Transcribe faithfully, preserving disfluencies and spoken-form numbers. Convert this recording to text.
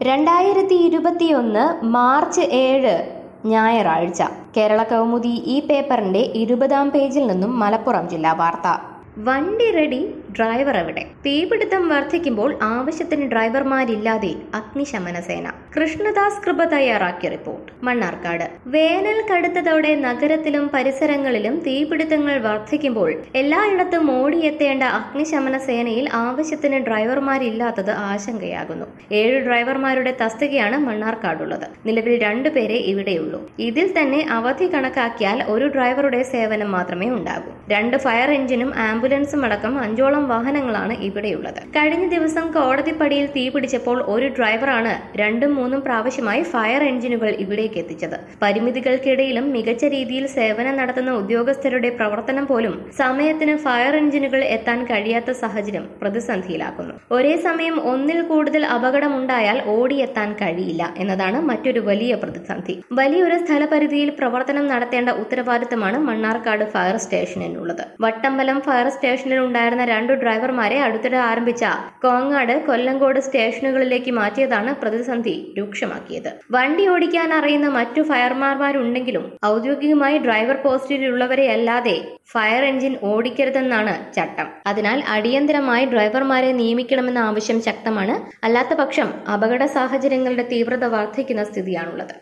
രണ്ടായിരത്തി ഇരുപത്തിയൊന്ന് മാർച്ച് ഏഴ് ഞായറാഴ്ച കേരള കൗമുദി ഈ പേപ്പറിന്റെ ഇരുപതാം പേജിൽ നിന്നും മലപ്പുറം ജില്ലാ വാർത്ത. വണ്ടി റെഡി, ഡ്രൈവർ എവിടെ? തീപിടുത്തം വർദ്ധിക്കുമ്പോൾ ആവശ്യത്തിന് ഡ്രൈവർമാരില്ലാതെ അഗ്നിശമന സേന. കൃഷ്ണദാസ് കൃപ തയ്യാറാക്കിയ റിപ്പോർട്ട്. മണ്ണാർക്കാട്. വേനൽ കടുത്തതോടെ നഗരത്തിലും പരിസരങ്ങളിലും തീപിടുത്തങ്ങൾ വർദ്ധിക്കുമ്പോൾ എല്ലായിടത്തും ഓടിയെത്തേണ്ട അഗ്നിശമന സേനയിൽ ആവശ്യത്തിന് ഡ്രൈവർമാരില്ലാത്തത് ആശങ്കയാകുന്നു. ഏഴ് ഡ്രൈവർമാരുടെ തസ്തികയാണ് മണ്ണാർക്കാടുള്ളത്. നിലവിൽ രണ്ടുപേരെ ഇവിടെയുള്ളൂ. ഇതിൽ തന്നെ അവധി കണക്കാക്കിയാൽ ഒരു ഡ്രൈവറുടെ സേവനം മാത്രമേ ഉണ്ടാകൂ. രണ്ട് ഫയർ എഞ്ചിനും ആംബുലൻസും അടക്കം അഞ്ചോളം വാഹനങ്ങളാണ് ഇവിടെയുള്ളത്. കഴിഞ്ഞ ദിവസം കോടതിപ്പടിയിൽ തീപിടിച്ചപ്പോൾ ഒരു ഡ്രൈവറാണ് രണ്ടും മൂന്നും പ്രാവശ്യമായി ഫയർ എഞ്ചിനുകൾ ഇവിടേക്ക് എത്തിച്ചത്. പരിമിതികൾക്കിടയിലും മികച്ച രീതിയിൽ സേവനം നടത്തുന്ന ഉദ്യോഗസ്ഥരുടെ പ്രവർത്തനം പോലും സമയത്തിന് ഫയർ എഞ്ചിനുകൾ എത്താൻ കഴിയാത്ത സാഹചര്യം പ്രതിസന്ധിയിലാക്കുന്നു. ഒരേ സമയം ഒന്നിൽ കൂടുതൽ അപകടമുണ്ടായാൽ ഓടിയെത്താൻ കഴിയില്ല എന്നതാണ് മറ്റൊരു വലിയ പ്രതിസന്ധി. വലിയൊരു സ്ഥലപരിധിയിൽ പ്രവർത്തനം നടത്തേണ്ട ഉത്തരവാദിത്തമാണ് മണ്ണാർക്കാട് ഫയർ സ്റ്റേഷനിലുള്ളത്. വട്ടമ്പലം ഫയർ സ്റ്റേഷനിൽ ഉണ്ടായിരുന്ന രണ്ടു ഡ്രൈവർമാരെ അടുത്തിടെ ആരംഭിച്ച കോങ്ങാട്, കൊല്ലങ്കോട് സ്റ്റേഷനുകളിലേക്ക് മാറ്റിയതാണ് പ്രതിസന്ധി രൂക്ഷമാക്കിയത്. വണ്ടി ഓടിക്കാൻ അറിയുന്ന മറ്റു ഫയർമാർമാരുണ്ടെങ്കിലും ഔദ്യോഗികമായി ഡ്രൈവർ പോസ്റ്റിലുള്ളവരെ അല്ലാതെ ഫയർ എഞ്ചിൻ ഓടിക്കരുതെന്നാണ് ചട്ടം. അതിനാൽ അടിയന്തരമായി ഡ്രൈവർമാരെ നിയമിക്കണമെന്ന ആവശ്യം ശക്തമാണ്. അല്ലാത്ത പക്ഷം അപകട സാഹചര്യങ്ങളുടെ തീവ്രത വർദ്ധിക്കുന്ന സ്ഥിതിയാണുള്ളത്.